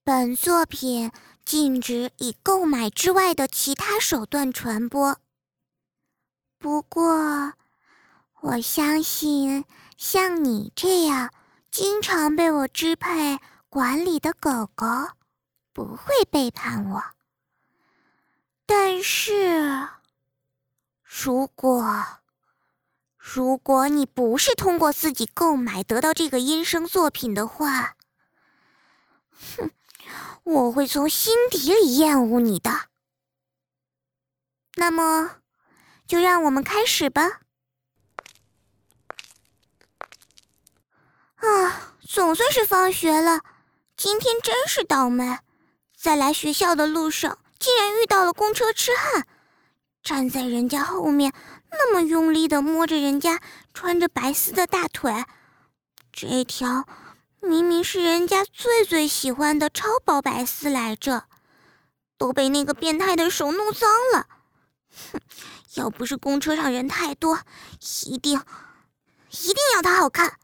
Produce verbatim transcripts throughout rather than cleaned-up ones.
本作品禁止以购买之外的其他手段传播。不过，我相信像你这样经常被我支配管理的狗狗不会背叛我。但是，如果如果你不是通过自己购买得到这个音声作品的话，哼，我会从心底里厌恶你的。那么，就让我们开始吧。啊，总算是放学了，今天真是倒霉，在来学校的路上竟然遇到了公车痴汉，站在人家后面那么用力地摸着人家穿着白丝的大腿，这条明明是人家最最喜欢的超薄白丝来着，都被那个变态的手弄脏了。哼，要不是公车上人太多，一定一定要它好看。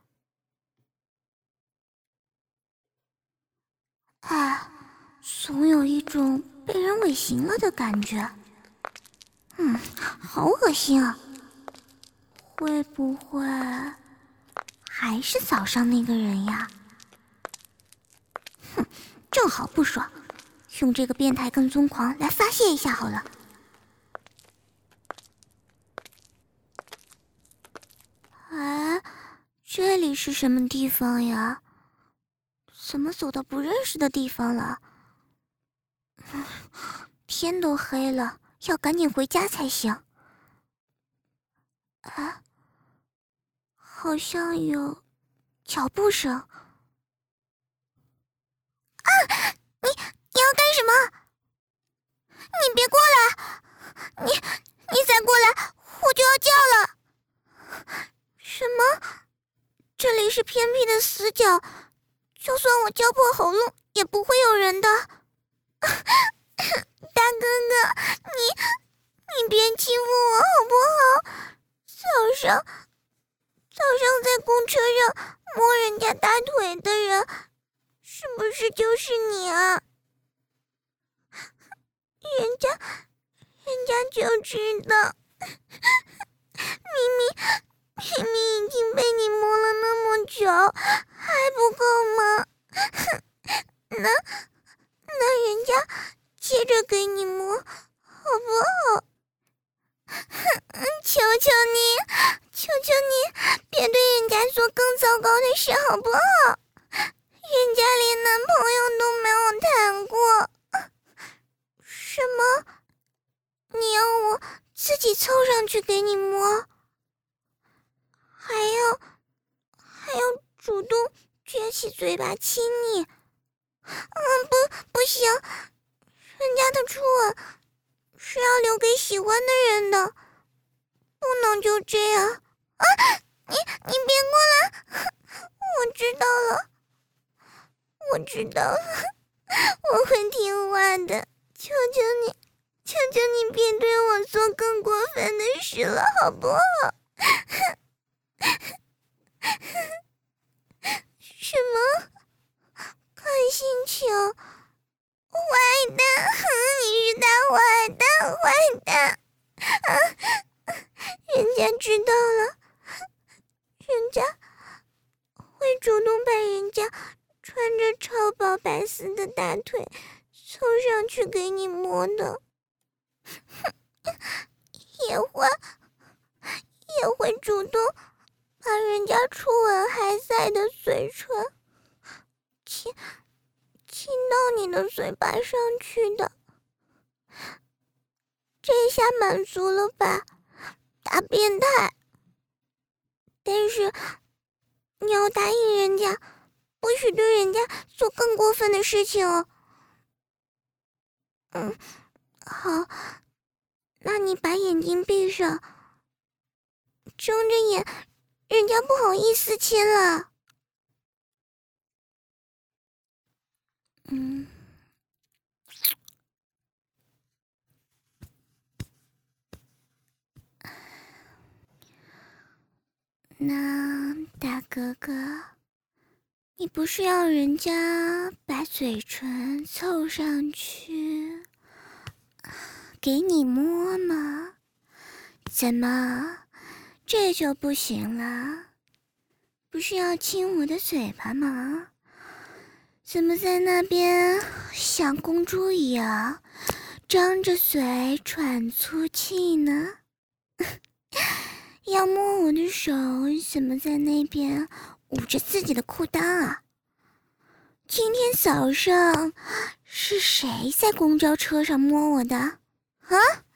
哎，总有一种被人尾行了的感觉。嗯，好恶心啊！会不会还是早上那个人呀？哼，正好不爽，用这个变态跟踪狂来发泄一下好了。哎，这里是什么地方呀？怎么走到不认识的地方了？天都黑了，要赶紧回家才行。啊，好像有脚步声。啊！你你要干什么？你别过来！你你再过来，我就要叫了。什么？这里是偏僻的死角，就算我叫破喉咙，也不会有人的。大哥哥，你你别欺负我好不好？早上早上在公车上摸人家大腿的人，是不是就是你啊？人家人家就知道，明明明明已经被你摸了那么久，还不够吗？那那人家接着给你摸，好不好？求求你，求求你，别对人家做更糟糕的事好不好？人家连男朋友都没有谈过。什么？你要我自己凑上去给你摸？还要还要主动撅起嘴巴亲你？嗯，不不行，人家的初吻是要留给喜欢的人的，不能就这样。啊，你你别过来！我知道了，我知道了，我会听话的。求求你，求求你别对我做更过分的事了，好不好？什么？看心情？坏蛋！你是大坏蛋，坏蛋！啊，人家知道了，人家会主动把人家穿着超薄白丝的大腿凑上去给你摸的，也会也会主动把人家初吻还在的嘴唇亲亲到你的嘴巴上去的。这下满足了吧，大变态！但是你要答应人家，不许对人家做更过分的事情哦。嗯，好，那你把眼睛闭上，睁着眼，人家不好意思亲了。嗯，那大哥哥， 你不是要人家把嘴唇凑上去给你摸吗？怎么这就不行了？不是要亲我的嘴巴吗？怎么在那边像公主一样张着嘴喘粗气呢？要摸我的手，怎么在那边捂着自己的裤裆啊？今天早上是谁在公交车上摸我的？啊？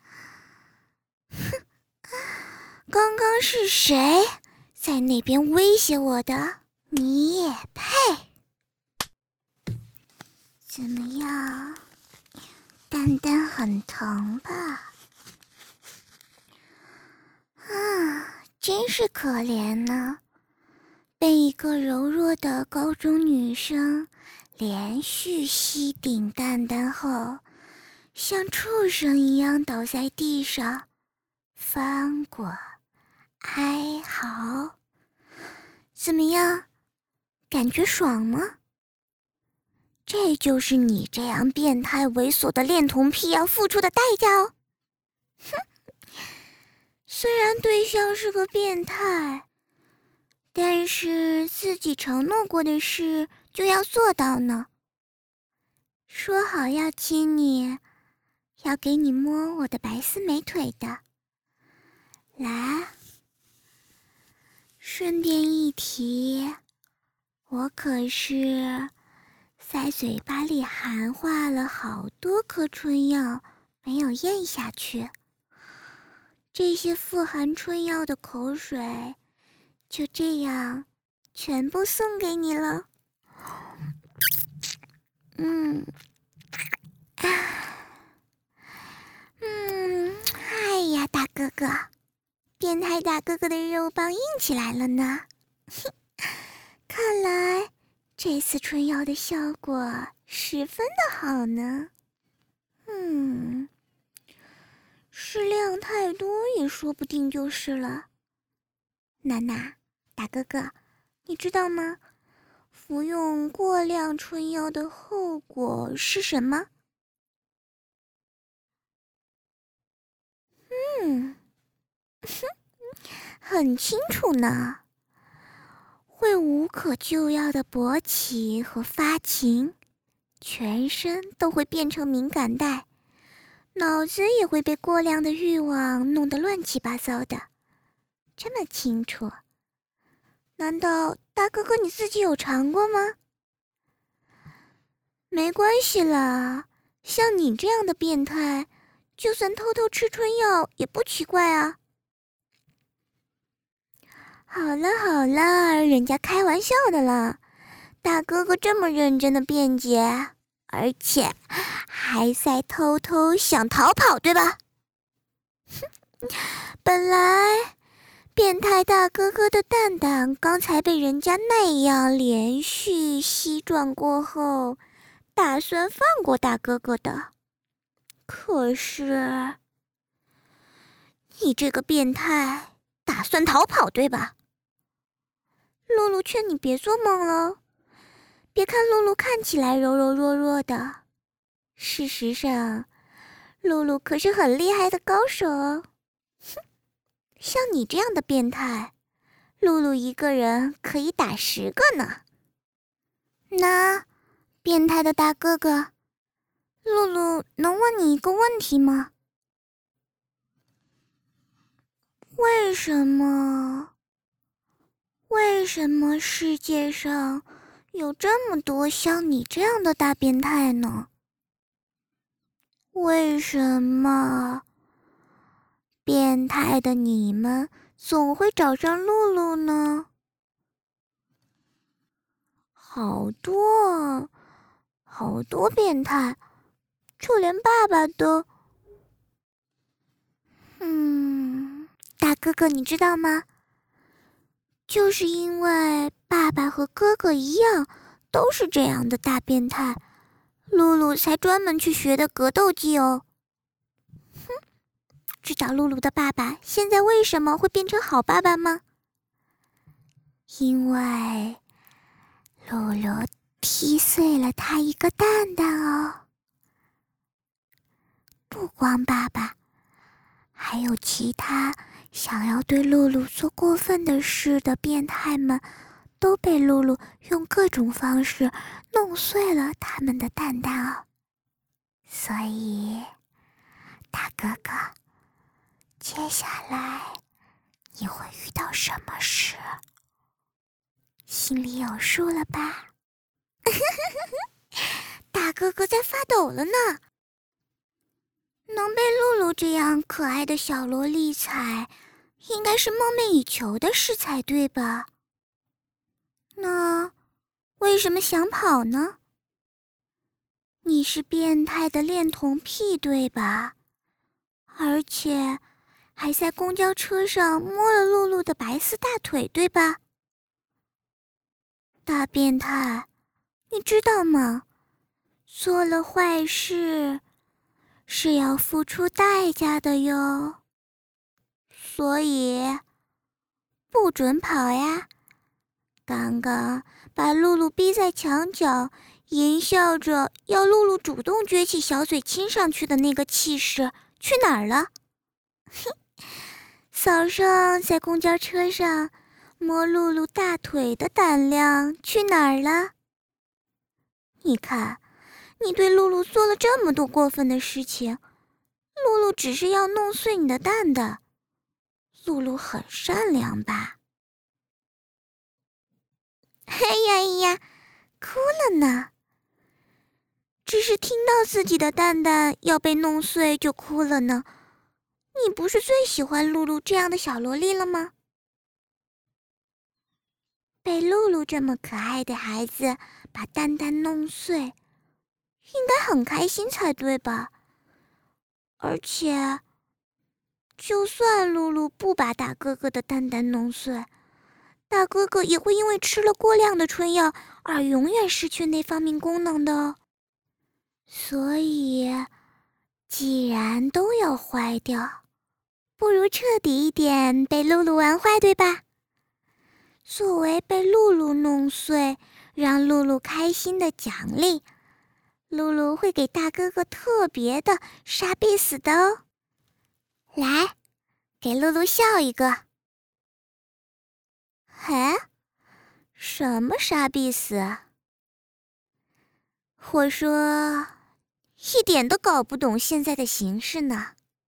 哼，刚刚是谁在那边威胁我的？你也配？怎么样？蛋蛋很疼吧？啊，真是可怜呢，被一个柔弱的高中女生连续吸顶蛋蛋后，像畜生一样倒在地上，翻滚、哀嚎。怎么样？感觉爽吗？这就是你这样变态猥琐的恋童癖要付出的代价哦。哼，虽然对象是个变态，但是自己承诺过的事就要做到呢。说好要亲你，要给你摸我的白丝美腿的。来，顺便一提，我可是在嘴巴里含化了好多颗春药，没有咽下去。这些富含春药的口水，就这样全部送给你了。嗯，啊，嗯，哎呀，大哥哥，变态大哥哥的肉棒硬起来了呢。看来这次春药的效果十分的好呢。嗯，适量太多也说不定就是了。娜娜，大哥哥，你知道吗？服用过量春药的后果是什么？嗯，哼，很清楚呢。会无可救药的勃起和发情，全身都会变成敏感带，脑子也会被过量的欲望弄得乱七八糟的。这么清楚，难道大哥哥你自己有尝过吗？没关系啦，像你这样的变态，就算偷偷吃春药也不奇怪啊。好了好了，人家开玩笑的了，大哥哥这么认真的辩解，而且还在偷偷想逃跑，对吧？哼，本来变态大哥哥的蛋蛋刚才被人家那样连续吸撞过后，打算放过大哥哥的。可是你这个变态打算逃跑，对吧？露露劝你别做梦了，别看露露看起来柔柔弱弱的，事实上，露露可是很厉害的高手哦。哼，像你这样的变态，露露一个人可以打十个呢。那，变态的大哥哥，露露能问你一个问题吗？为什么？为什么世界上有这么多像你这样的大变态呢？为什么变态的你们总会找上露露呢？好多，好多变态，就连爸爸都……嗯，大哥哥，你知道吗？就是因为爸爸和哥哥一样，都是这样的大变态，露露才专门去学的格斗技哦。哼，知道露露的爸爸现在为什么会变成好爸爸吗？因为露露踢碎了他一个蛋蛋哦。不光爸爸，还有其他想要对露露做过分的事的变态们，都被露露用各种方式弄碎了他们的蛋蛋哦。所以，大哥哥，接下来你会遇到什么事？心里有数了吧？大哥哥在发抖了呢。能被露露这样可爱的小萝莉踩，应该是梦寐以求的事才对吧？那为什么想跑呢？你是变态的恋童癖对吧？而且还在公交车上摸了露露的白丝大腿对吧？大变态，你知道吗？做了坏事是要付出代价的哟。所以不准跑呀！刚刚把露露逼在墙角，淫笑着要露露主动撅起小嘴亲上去的那个气势去哪儿了？哼，早上在公交车上摸露露大腿的胆量去哪儿了？你看，你对露露做了这么多过分的事情，露露只是要弄碎你的蛋的。露露很善良吧？哎呀哎呀，哭了呢。只是听到自己的蛋蛋要被弄碎就哭了呢。你不是最喜欢露露这样的小萝莉了吗？被露露这么可爱的孩子把蛋蛋弄碎，应该很开心才对吧？而且，就算露露不把大哥哥的蛋蛋弄碎，大哥哥也会因为吃了过量的春药而永远失去那方面功能的哦。所以，既然都要坏掉，不如彻底一点被露露玩坏，对吧？作为被露露弄碎，让露露开心的奖励，露露会给大哥哥特别的杀必死的哦。来，给露露笑一个。哎，什么杀必死？我说，一点都搞不懂现在的形势呢。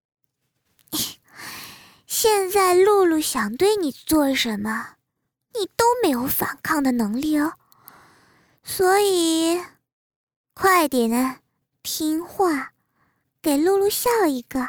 现在露露想对你做什么，你都没有反抗的能力哦。所以，快点呢，听话，给露露笑一个。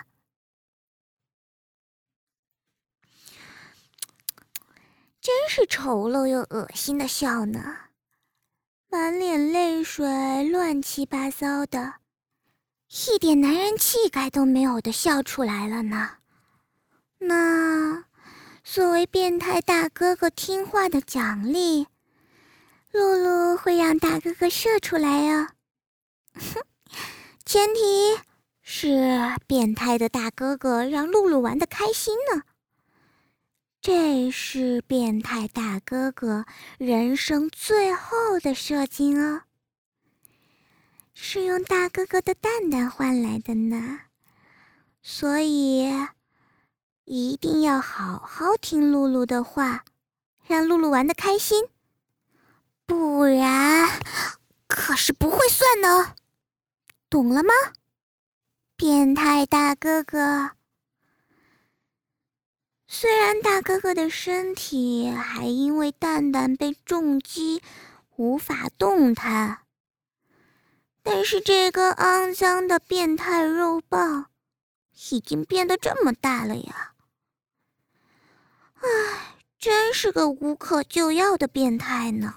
真是丑陋又恶心的笑呢，满脸泪水，乱七八糟的，一点男人气概都没有的笑出来了呢。那作为变态大哥哥听话的奖励，露露会让大哥哥射出来呀、哦。哼，前提是变态的大哥哥让露露玩得开心呢。这是变态大哥哥人生最后的射精哦，是用大哥哥的蛋蛋换来的呢。所以一定要好好听露露的话，让露露玩得开心，不然可是不会算的哦，懂了吗？变态大哥哥。虽然大哥哥的身体还因为蛋蛋被重击无法动弹，但是这个肮脏的变态肉棒已经变得这么大了呀。唉，真是个无可救药的变态呢。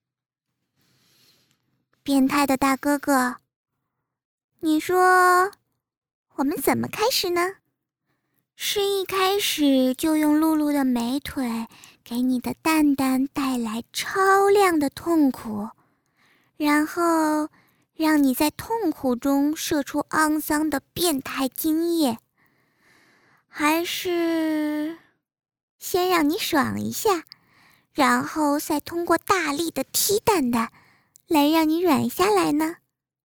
变态的大哥哥，你说我们怎么开始呢？是一开始就用露露的美腿给你的蛋蛋带来超量的痛苦，然后让你在痛苦中射出肮脏的变态精液，还是先让你爽一下， 然后再通过大力的踢蛋蛋来让你软下来呢？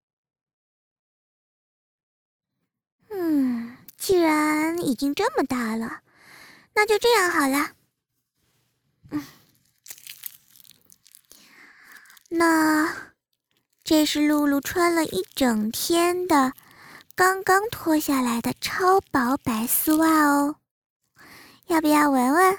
嗯，既然已经这么大了，那就这样好了。嗯，那这是露露穿了一整天的刚刚脱下来的超薄白丝袜哦，要不要闻闻？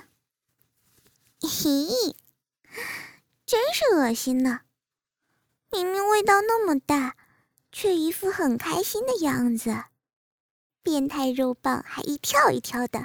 嘿，真是恶心呢！明明味道那么大，却一副很开心的样子，变态肉棒还一跳一跳的。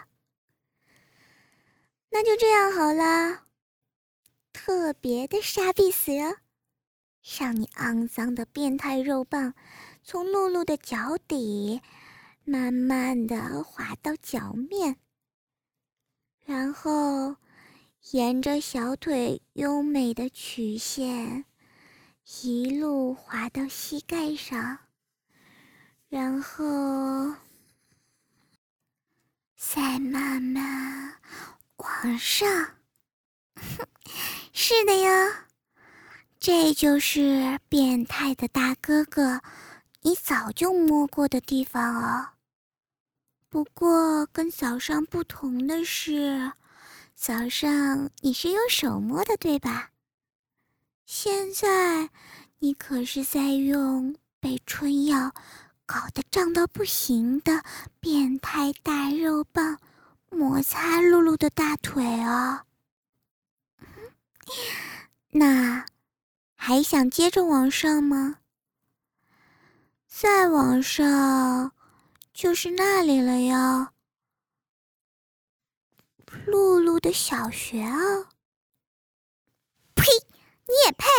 那就这样好啦，特别的杀必死哦，让你肮脏的变态肉棒从露露的脚底慢慢的滑到脚面，然后沿着小腿优美的曲线一路滑到膝盖上，然后再慢慢往上。是的呀，这就是变态的大哥哥你早就摸过的地方哦。不过跟早上不同的是，早上你是用手摸的，对吧？现在你可是在用被春药搞得胀到不行的变态大肉棒摩擦露露的大腿哦。那还想接着往上吗？再往上就是那里了哟，露露的小学哦。呸！你也配？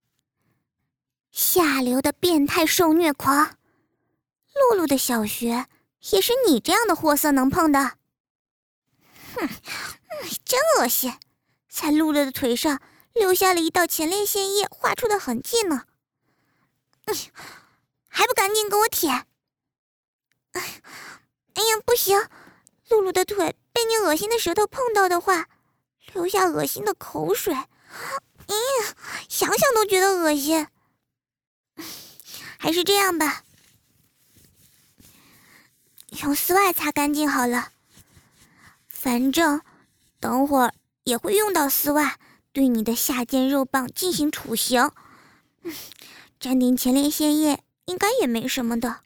下流的变态受虐狂！露露的小学也是你这样的货色能碰的？哼，真恶心，在露露的腿上留下了一道前列腺液划出的痕迹呢。嗯，还不赶紧给我舔！哎呀，不行，露露的腿被你恶心的舌头碰到的话，留下恶心的口水。嗯，想想都觉得恶心。还是这样吧，用丝袜擦干净好了。反正等会儿也会用到丝袜，对你的下贱肉棒进行处刑。嗯，沾点前列腺液应该也没什么的。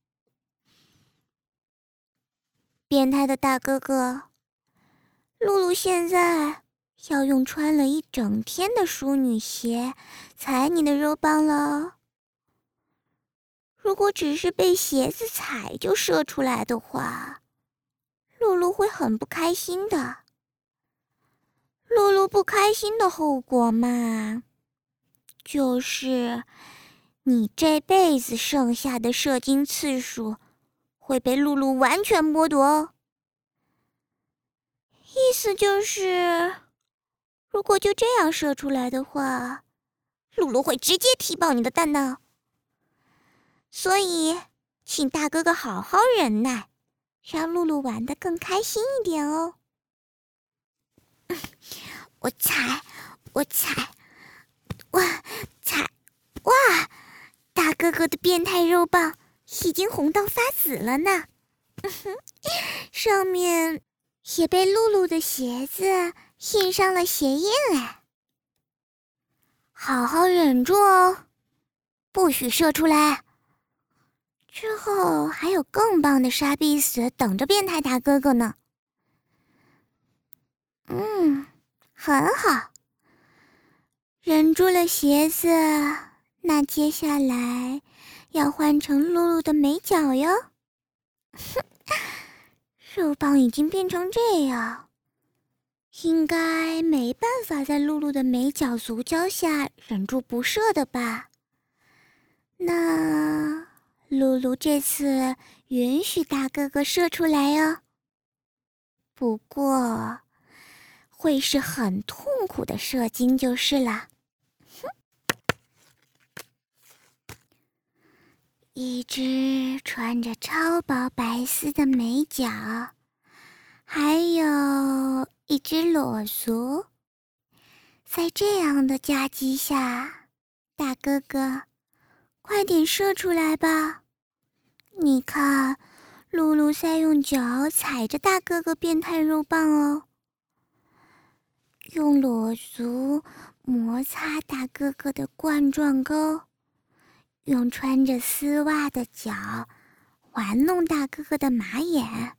变态的大哥哥，露露现在要用穿了一整天的淑女鞋踩你的肉棒了。如果只是被鞋子踩就射出来的话，露露会很不开心的。露露不开心的后果嘛，就是你这辈子剩下的射精次数会被露露完全剥夺哦。意思就是，如果就这样射出来的话，露露会直接踢爆你的蛋蛋哦。所以，请大哥哥好好忍耐，让露露玩得更开心一点哦。我踩，我踩，哇，踩，哇！大哥哥的变态肉棒已经红到发紫了呢，上面也被露露的鞋子印上了鞋印哎。好好忍住哦，不许射出来。之后还有更棒的杀必死等着变态大哥哥呢。嗯，很好。忍住了鞋子，那接下来要换成露露的美脚哟。哼，肉棒已经变成这样，应该没办法在露露的美脚足胶下忍住不射的吧？那露露这次允许大哥哥射出来哦，不过会是很痛苦的射精就是了。一只穿着超薄白丝的美脚，还有一只裸足， 在这样的夹击下，大哥哥，快点射出来吧！你看，露露在用脚踩着大哥哥变态肉棒哦，用裸足摩擦大哥哥的冠状沟，用穿着丝袜的脚玩弄大哥哥的马眼。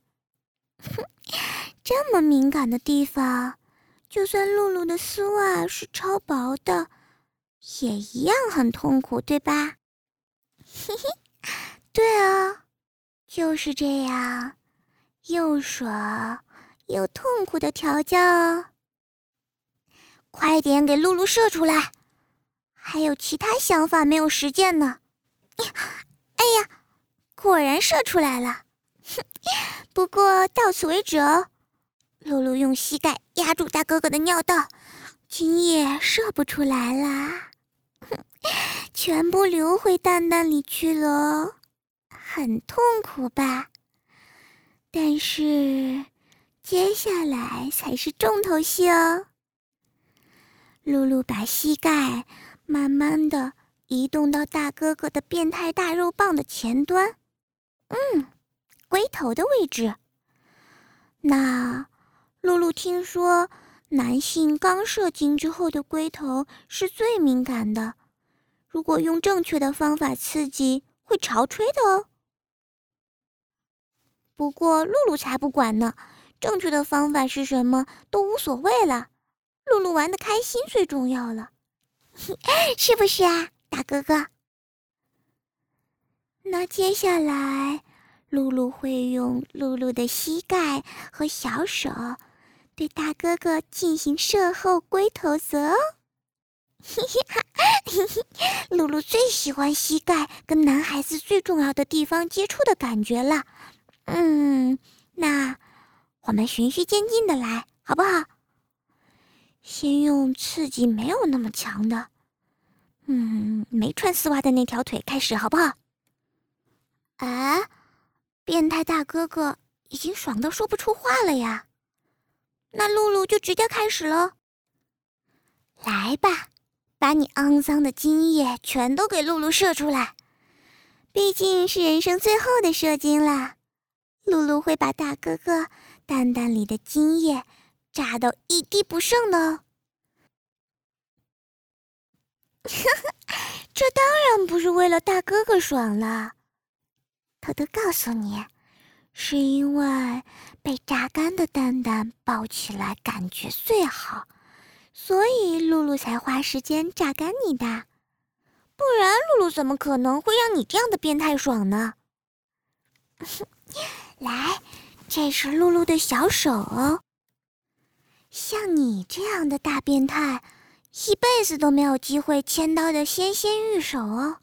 这么敏感的地方，就算露露的丝袜是超薄的，也一样很痛苦，对吧？嘿嘿，对啊，就是这样，又爽又痛苦的调教哦。快点给露露射出来！还有其他想法没有实践呢。哎呀，果然射出来了。不过到此为止哦。露露用膝盖压住大哥哥的尿道，精液射不出来啦，全部流回蛋蛋里去了，很痛苦吧？但是接下来才是重头戏哦。露露把膝盖慢慢的移动到大哥哥的变态大肉棒的前端，嗯，龟头的位置。那露露听说男性刚射精之后的龟头是最敏感的，如果用正确的方法刺激会潮吹的哦。不过露露才不管呢，正确的方法是什么都无所谓了，露露玩得开心最重要了。是不是啊，大哥哥？那接下来露露会用露露的膝盖和小手对大哥哥进行射后龟头则哦。露露最喜欢膝盖跟男孩子最重要的地方接触的感觉了。嗯，那我们循序渐进的来，好不好？先用刺激没有那么强的，嗯，没穿丝袜的那条腿开始，好不好？啊，变态大哥哥已经爽到说不出话了呀。那露露就直接开始了。来吧，把你肮脏的精液全都给露露射出来，毕竟是人生最后的射精了。露露会把大哥哥蛋蛋里的精液榨到一滴不剩的哦。这当然不是为了大哥哥爽了，偷偷告诉你，是因为被榨干的蛋蛋抱起来感觉最好，所以露露才花时间榨干你的，不然露露怎么可能会让你这样的变态爽呢？来，这是露露的小手哦。像你这样的大变态，一辈子都没有机会牵到的纤纤玉手哦。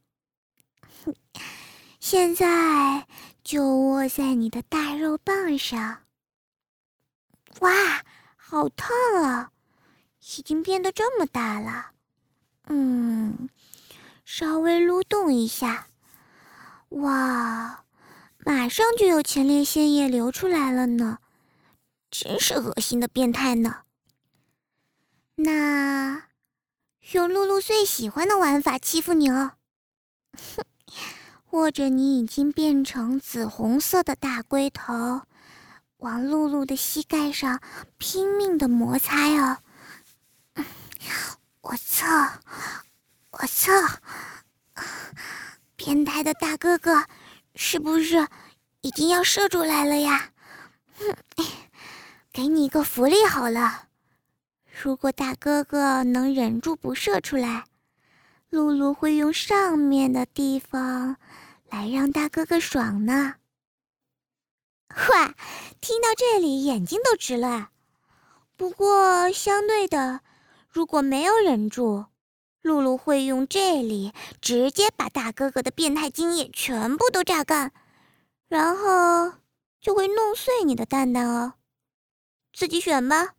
现在就握在你的大肉棒上。哇，好烫啊！已经变得这么大了。嗯，稍微撸动一下。哇，马上就有前列腺液流出来了呢，真是恶心的变态呢。那用露露最喜欢的玩法欺负你哦。或者你已经变成紫红色的大龟头，往露露的膝盖上拼命的摩擦哦。我操，我操，变态的大哥哥是不是已经要射出来了呀？给你一个福利好了，如果大哥哥能忍住不射出来，露露会用上面的地方来让大哥哥爽呢。哇，听到这里眼睛都直了。不过相对的，如果没有忍住，露露会用这里直接把大哥哥的变态精液全部都榨干，然后就会弄碎你的蛋蛋哦。自己选吧。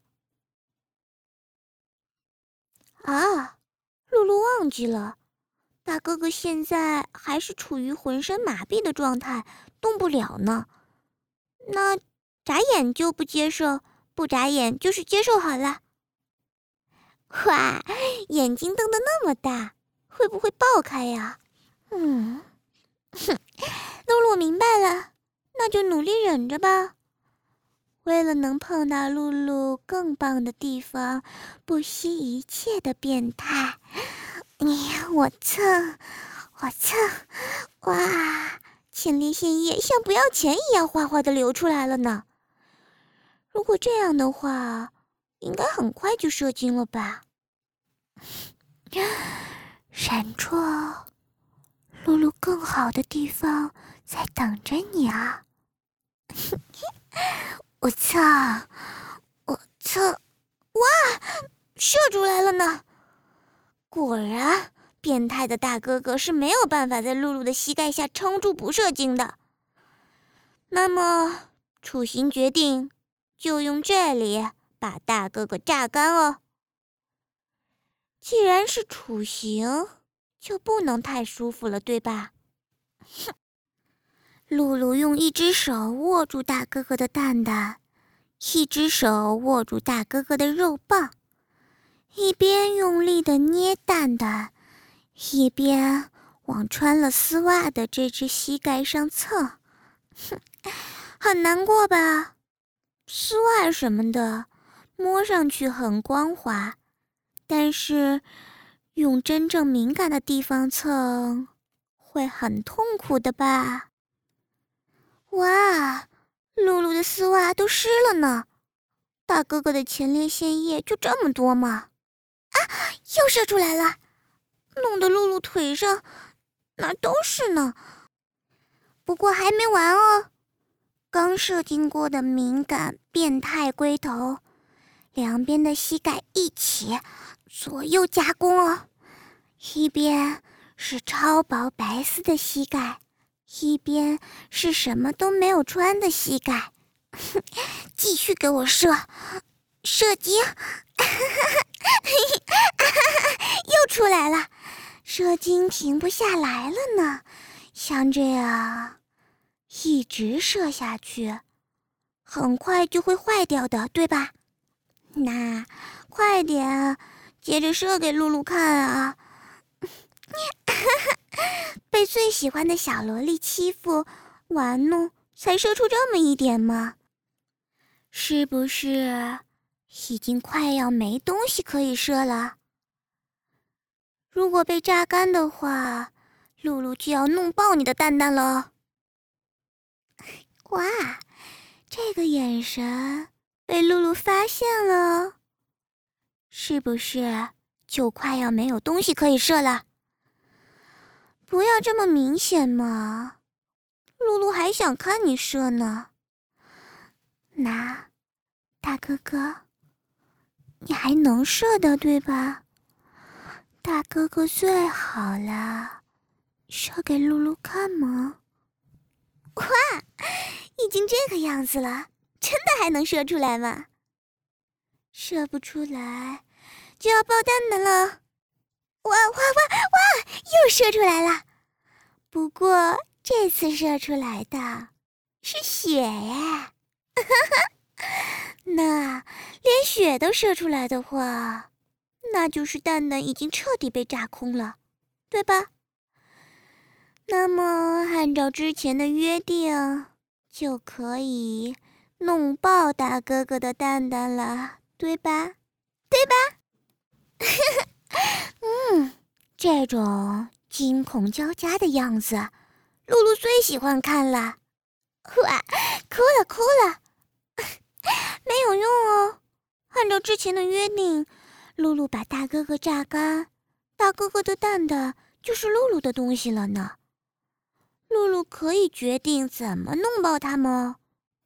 啊，露露忘记了，大哥哥现在还是处于浑身麻痹的状态，动不了呢。那眨眼就不接受，不眨眼就是接受好了。 哇，眼睛瞪得那么大，会不会爆开呀？嗯，哼，露露明白了，那就努力忍着吧。为了能碰到露露更棒的地方，不惜一切的变态。你我蹭，我蹭，哇，前列腺液像不要钱一样哗哗的流出来了呢。如果这样的话，应该很快就射精了吧？忍住，露露更好的地方在等着你啊！我操，我操，哇，射出来了呢！果然，变态的大哥哥是没有办法在露露的膝盖下撑住不射精的。那么，楚行决定就用这里把大哥哥榨干哦。既然是楚行，就不能太舒服了，对吧？哼！露露用一只手握住大哥哥的蛋蛋，一只手握住大哥哥的肉棒，一边用力地捏蛋蛋，一边往穿了丝袜的这只膝盖上蹭。哼，很难过吧？丝袜什么的，摸上去很光滑，但是用真正敏感的地方蹭，会很痛苦的吧？哇，露露的丝袜都湿了呢，大哥哥的前列腺液就这么多吗？啊，又射出来了，弄得露露腿上哪都是呢。不过还没完哦，刚射精过的敏感变态龟头，两边的膝盖一起左右夹攻哦，一边是超薄白丝的膝盖，一边是什么都没有穿的膝盖。继续给我射，射精，又出来了，射精停不下来了呢。像这样一直射下去，很快就会坏掉的，对吧？那快点，接着射给露露看啊！被最喜欢的小萝莉欺负玩弄，才射出这么一点吗？是不是已经快要没东西可以射了？如果被榨干的话，露露就要弄爆你的蛋蛋了。哇，这个眼神被露露发现了，是不是就快要没有东西可以射了？不要这么明显嘛，露露还想看你射呢。那，大哥哥，你还能射的对吧？大哥哥最好了，射给露露看吗？哇，已经这个样子了，真的还能射出来吗？射不出来，就要爆蛋蛋了。哇哇哇哇！又射出来了，不过这次射出来的是血耶。那连血都射出来的话，那就是蛋蛋已经彻底被榨空了，对吧？那么按照之前的约定，就可以弄爆大哥哥的蛋蛋了，对吧？对吧？嗯，这种惊恐交加的样子，露露最喜欢看了。哇，哭了哭了，没有用哦。按照之前的约定，露露把大哥哥榨干，大哥哥的蛋蛋就是露露的东西了呢。露露可以决定怎么弄爆它吗？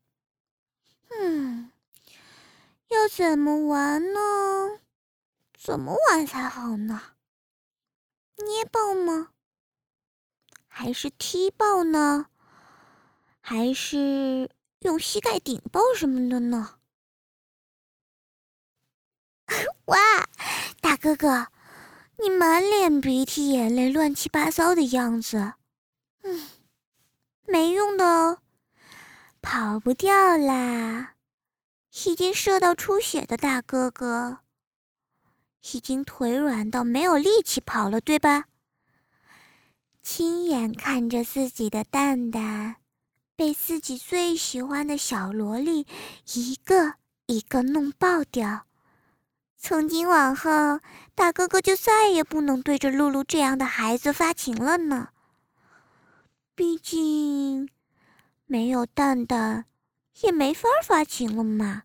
嗯，要怎么玩呢？怎么玩才好呢？捏爆吗？还是踢爆呢？还是用膝盖顶爆什么的呢？哇，大哥哥，你满脸鼻涕眼泪乱七八糟的样子，嗯，没用的哦，跑不掉啦。已经射到出血的大哥哥， 已经腿软到没有力气跑了，对吧？亲眼看着自己的蛋蛋被自己最喜欢的小萝莉一个一个弄爆掉，从今往后，大哥哥就再也不能对着露露这样的孩子发情了呢。毕竟，没有蛋蛋，也没法发情了嘛。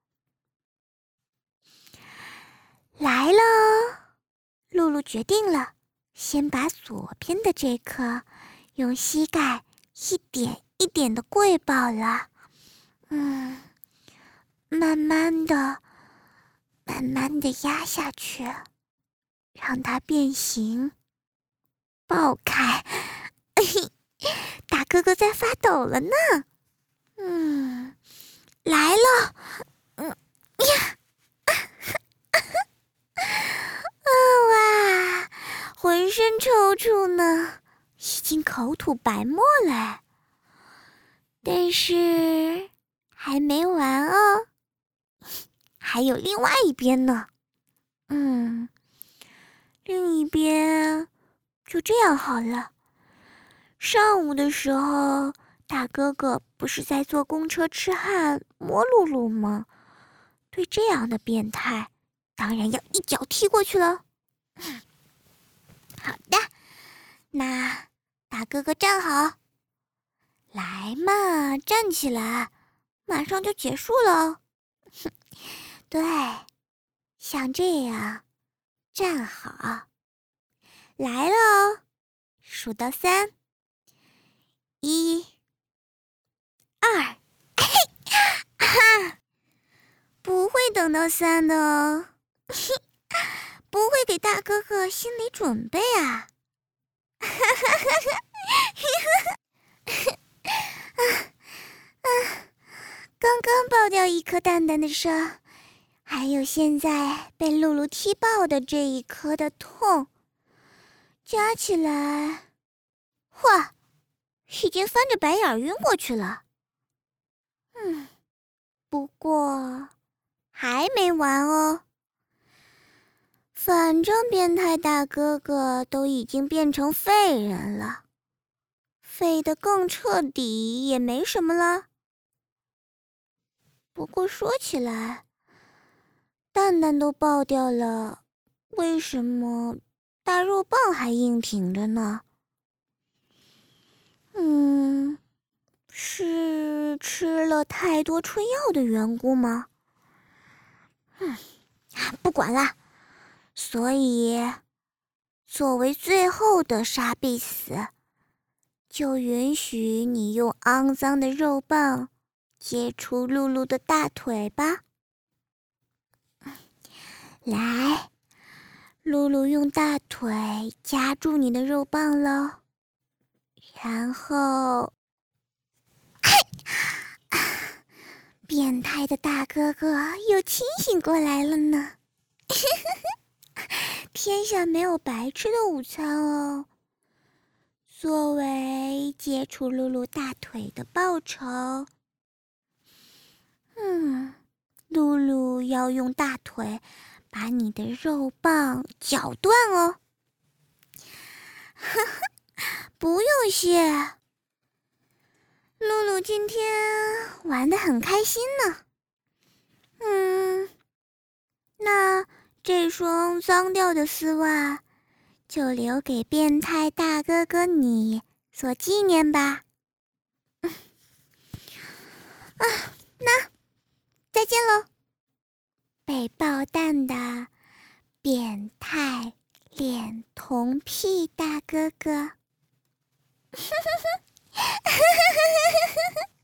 来了，露露决定了，先把左边的这颗用膝盖一点一点的跪爆了。嗯，慢慢的。慢慢的压下去，让它变形，爆开。大哥哥在发抖了呢。嗯，来了。嗯呀，啊哇，浑身抽搐呢，已经口吐白沫了。但是还没完哦。还有另外一边呢，嗯，另一边就这样好了。上午的时候，大哥哥不是在坐公车痴汉摸露露吗？对这样的变态，当然要一脚踢过去了。好的，那大哥哥站好，来嘛，站起来，马上就结束了。对，像这样，站好，来了哦，数到三，一、二，哈，不会等到三的哦，不会给大哥哥心理准备啊！刚刚爆掉一颗蛋蛋的伤。还有现在被露露踢爆的这一颗的痛，加起来，哇，已经翻着白眼晕过去了。嗯，不过还没完哦。反正变态大哥哥都已经变成废人了，废得更彻底也没什么了。不过说起来，蛋蛋都爆掉了，为什么大肉棒还硬挺着呢？嗯，是吃了太多春药的缘故吗？嗯，不管了。所以，作为最后的杀必死，就允许你用肮脏的肉棒接触露露的大腿吧。来，露露用大腿夹住你的肉棒喽，然后，变态的大哥哥又清醒过来了呢。天下没有白吃的午餐哦。作为接触露露大腿的报酬，嗯，露露要用大腿把你的肉棒绞断哦。不用谢，露露今天玩得很开心呢。嗯，那这双脏掉的丝袜就留给变态大哥哥你做纪念吧。嗯、啊，那再见喽，被爆弹的变态恋童癖大哥哥。